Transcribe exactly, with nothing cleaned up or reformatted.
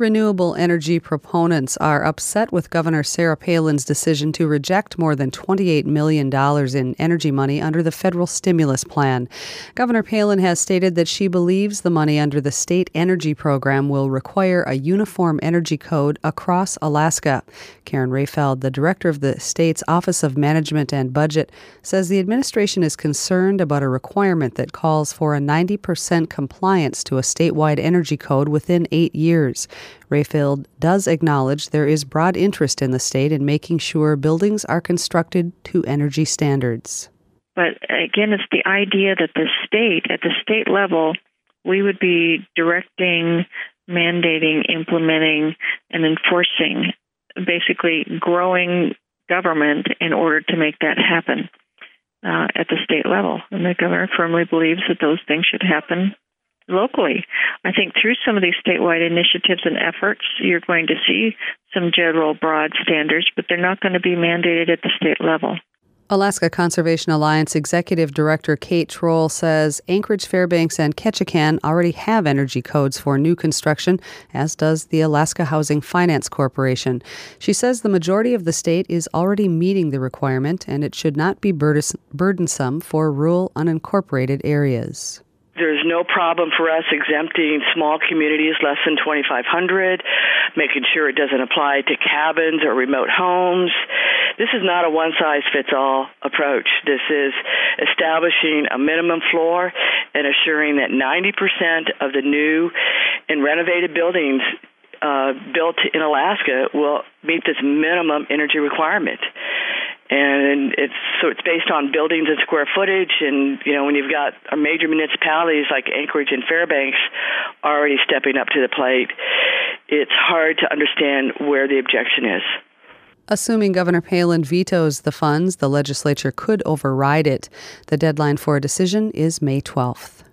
Renewable energy proponents are upset with Governor Sarah Palin's decision to reject more than twenty-eight million dollars in energy money under the federal stimulus plan. Governor Palin has stated that she believes the money under the state energy program will require a uniform energy code across Alaska. Karen Rayfeld, the director of the state's Office of Management and Budget, says the administration is concerned about a requirement that calls for a ninety percent compliance to a statewide energy code within eight years. Rayfield does acknowledge there is broad interest in the state in making sure buildings are constructed to energy standards. But again, it's the idea that the state, at the state level, we would be directing, mandating, implementing, and enforcing, basically growing government in order to make that happen uh, at the state level. And the governor firmly believes that those things should happen locally. I think through some of these statewide initiatives and efforts, you're going to see some general broad standards, but they're not going to be mandated at the state level. Alaska Conservation Alliance Executive Director Kate Troll says Anchorage, Fairbanks, and Ketchikan already have energy codes for new construction, as does the Alaska Housing Finance Corporation. She says the majority of the state is already meeting the requirement, and it should not be burdensome for rural, unincorporated areas. There's no problem for us exempting small communities less than twenty-five hundred, making sure it doesn't apply to cabins or remote homes. This is not a one-size-fits-all approach. This is establishing a minimum floor and assuring that ninety percent of the new and renovated buildings uh, built in Alaska will meet this minimum energy requirement. And it's so it's based on buildings and square footage. And, you know, when you've got major municipalities like Anchorage and Fairbanks already stepping up to the plate, it's hard to understand where the objection is. Assuming Governor Palin vetoes the funds, the legislature could override it. The deadline for a decision is May twelfth.